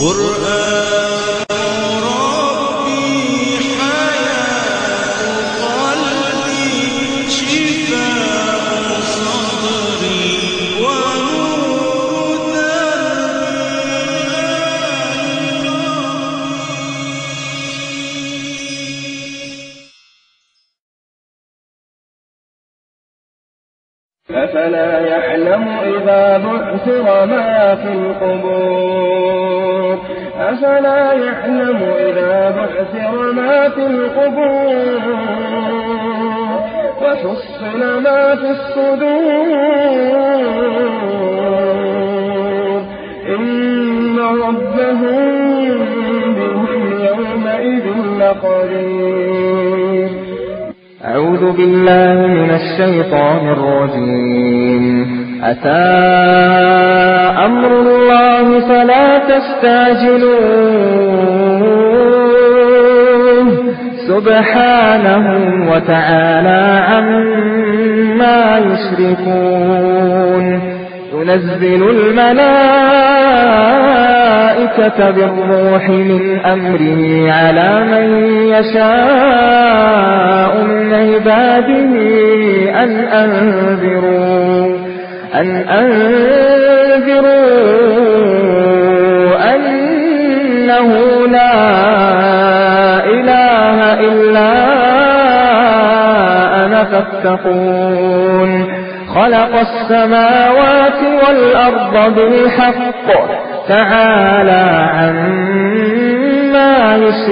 قرآن ربي حياة قلبي شفاء صدري ونور أفلا يعلم إذا بعثر ما في القبور أفلا يعلم إذا بعثر ما في القبور وحصل ما في الصدور إن ربهم بهم يومئذ لخبير. أعوذ بالله من الشيطان الرجيم. أتى أمر الله فلا تستعجلوه سبحانه وتعالى عما يشركون. ينزل الملائكة بالروح من أمره على من يشاء من عباده أن أنذروا أنه لا إله إلا أنا فاتقون. خلق السماوات والأرض بالحق تعالى عما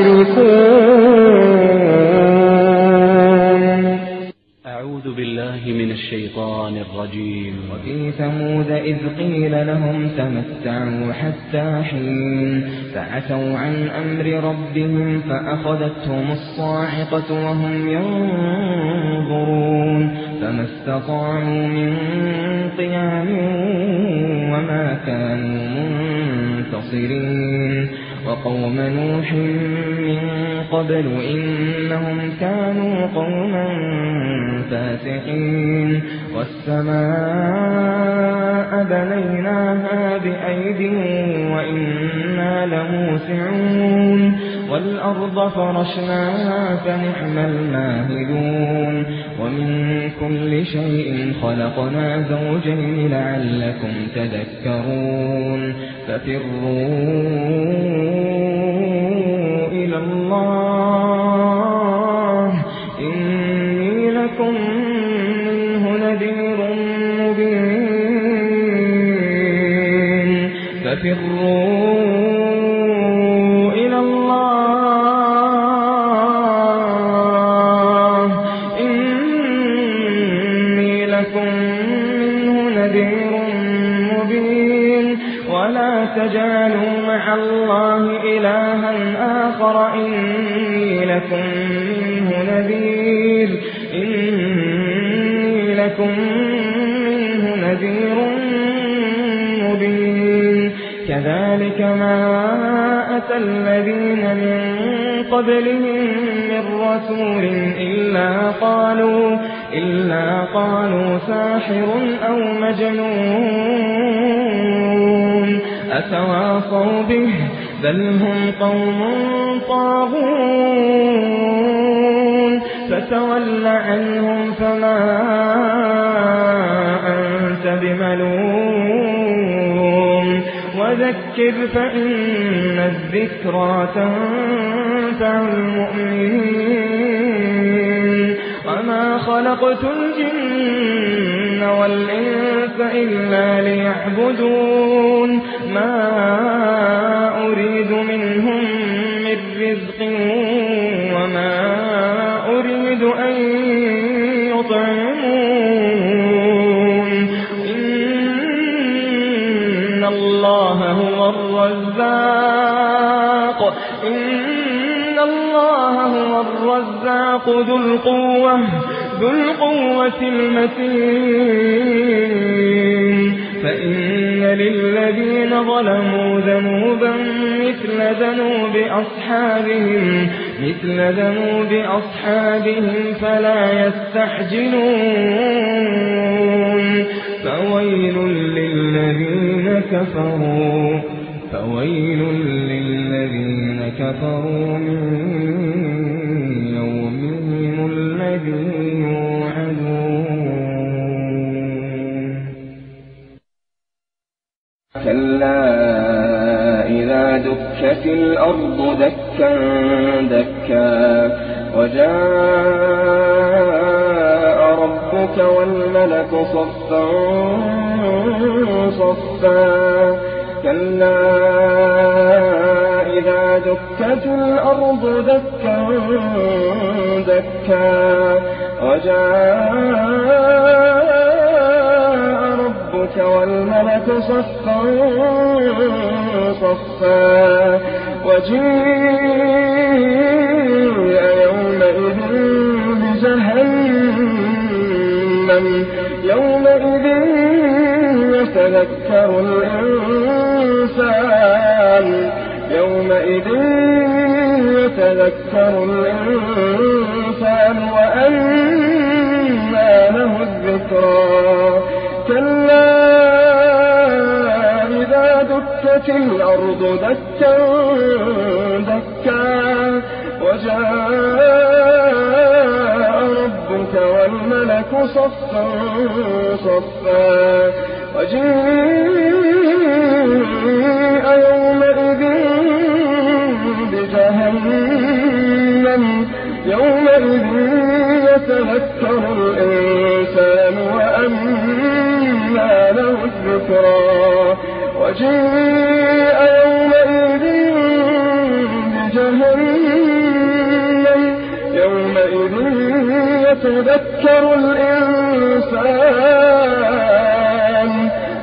يشركون. أعوذ بالله من الشيطان الرجيم. وفي ثمود إذ قيل لهم تمتعوا حتى حين فعتوا عن أمر ربهم فأخذتهم الصاعقة وهم ينظرون فما استطاعوا من قيام وما كانوا منتصرين. وقوم نوح من قبل إنهم كانوا قوما فاسقين. والسماء بنيناها بأيد وإنا لموسعون. والأرض فرشناها فنعم الماهدون. ومن كل شيء خلقنا زوجين لعلكم تذكرون. ففروا إلى الله إني لكم منه نذير مبين. ففروا إلى الله إني لكم منه نذير مبين. ولا تجعلوا مع الله إلها آخر إني لكم منه نذير مبين. كذلك ما أتى الذين من قبلهم من رسول إلا قالوا ساحر أو مجنون أتواصوا به بل هم قوم طاغون. فتول عنهم فما أنت بملوم وذكر فإن الذكرى تنفع المؤمنين. وما خلقت الجن والإنس إلا ليعبدون ما أريد منهم من رزق وما أريد أن يطعمون. إن الله هو الرزاق ذو القوة المتين. فإن للذين ظلموا ذنوبا مثل ذنوب أصحابهم فلا يستعجلون. فويل للذين كفروا فويل للذين كفروا من يومهم الذي يوعدون كلا إذا دكت الأرض دكا دكا وجاء ربك والملك صفا صفا كلا إذا دكت الأرض دكا دكا وجاء ربك والملك صفا صفا وجيء يومئذ بجهنم يومئذ يتذكر الإنسان وأنى له الذكرى كلا إذا دكت الأرض دكا دكا وجاء ربك والملك صفا صفا وجيء يومئذ بجهنم يومئذ يتذكر الإنسان وأنى له الذكرى وجيء يومئذ بجهنم يومئذ يتذكر الإنسان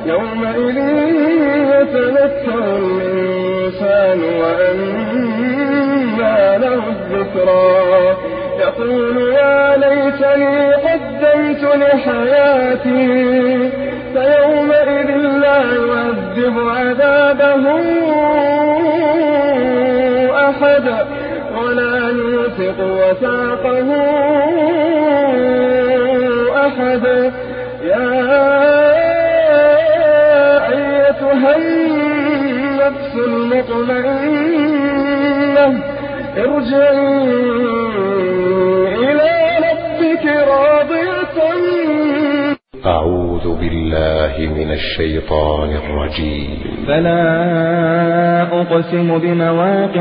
وأنى له الذكرى يقول يا ليتني قدمت لحياتي فيومئذ لا يعذب عذابه أحد ولا يوثق وثاقه أحد يا أيتها النفس المطمئنة ارجعي إلى ربك راضية. أعوذ بالله من الشيطان الرجيم. فلا أقسم بمواقع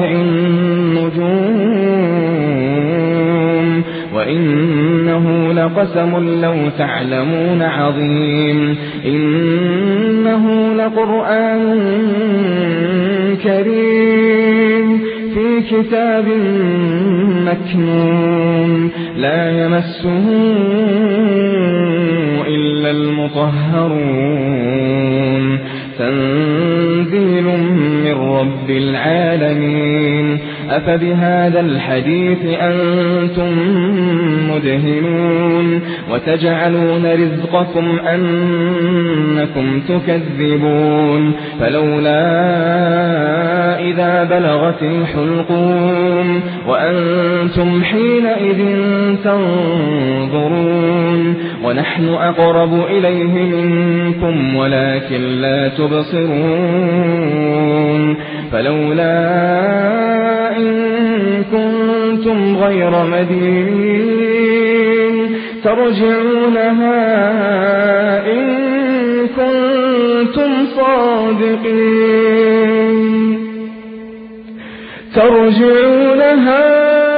النجوم وإنه لقسم لو تعلمون عظيم إنه لقرآن كريم في كتاب مكنون لا يمسه إلا المطهرون تنزيل من رب العالمين. أفبهذا الحديث أنتم مدهنون وتجعلون رزقكم أنكم تكذبون فلولا إذا بلغت الحلقوم وأنتم حينئذ تنظرون ونحن أقرب إليه منكم ولكن لا تبصرون فلولا إن كنتم غير مدينين ترجعونها إن كنتم صادقين ترجعونها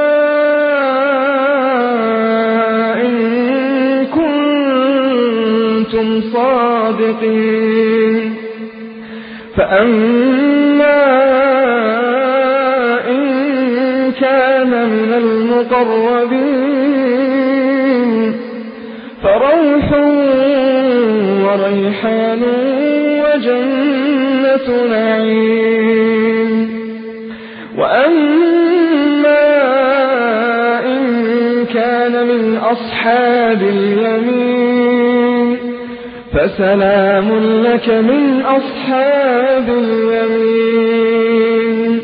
إن كنتم صادقين فأما إن كان من المقربين فروح وريحان وجنة نعيم وأما إن كان من أصحاب اليمين فسلام لك من أصحاب اليمين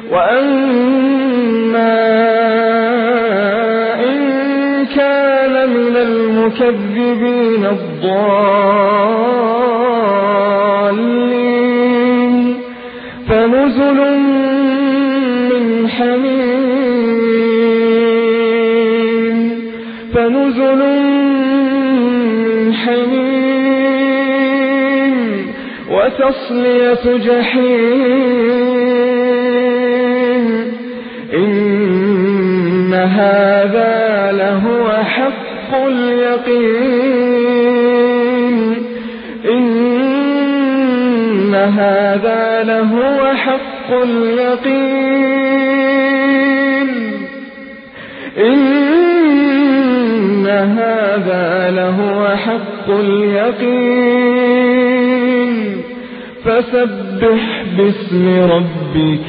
وأما إن كان من المكذبين الضالين فنزل من حميم وتصلية جحيم إن هذا لهو حق اليقين إن هذا لهو حق اليقين إن هذا لهو حق اليقين فسبح باسم ربك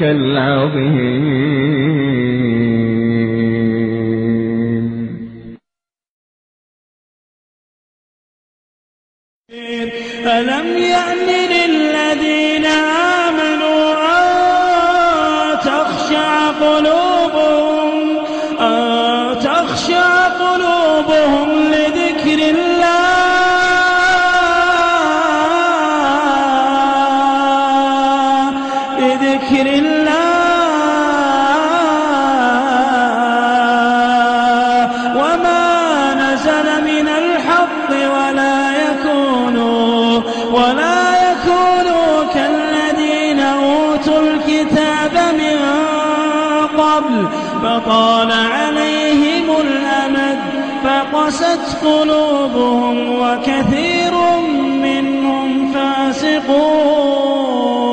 العظيم ألم يأن للذين آمنوا أن تخشع قلوبهم لذكر الله وما نزل من الحق ولا يكونوا كالذين أوتوا الكتاب من قبل فطال عليهم الأمد فقست قلوبهم وكثير منهم فاسقون